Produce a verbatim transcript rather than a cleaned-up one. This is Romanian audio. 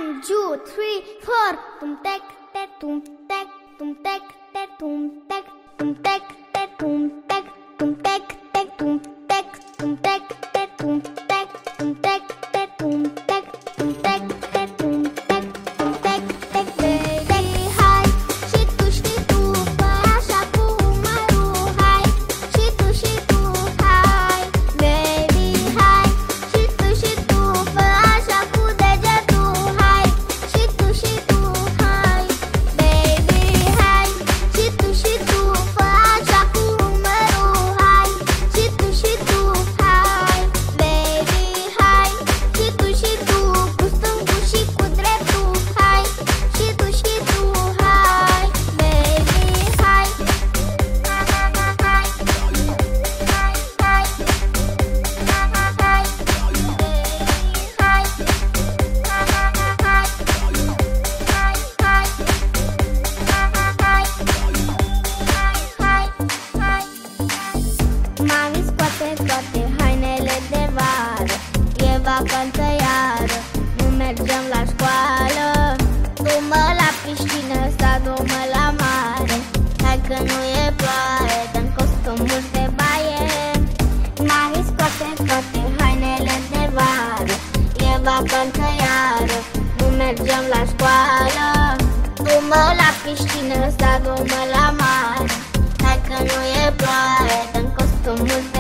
One, two, three, four. Tum tec, te tum tec, tum tec, te tum tec, tum tec, te tum tec, tum tec, te tum tec, tum tec, te tum tec, tum tec, te tum tec, tum tec, te tum tec, tum tec, te baby, hai. Și tu și tu, fă așa cu umărul, hai. Și tu și tu, hai, baby, hai. Și tu și tu, fă așa cu degetul, hai. Și tu și tu, hai, baby, hai. Și tu și tu, fă așa cu umărul, hai. Și tu și tu, hai, baby, hai. Și tu și tu, cu stângul și cu dreptul, hai. Și tu și tu, hai, baby, hai. Hai, hai, hai, hai, hai, hai, mami, scoate toate hainele de vară. E vacanță iară, nu mergem la școală. Du-mă la piscină sau du-mă la mare. Hai că nu e ploaie, dăm costumuri de baie. Mami, scoate toate hainele de vară. E vacanță iară, nu mergem la școală. Du-mă la piscină sau du-mă la mare. Hai că nu e ploaie, dăm costumuri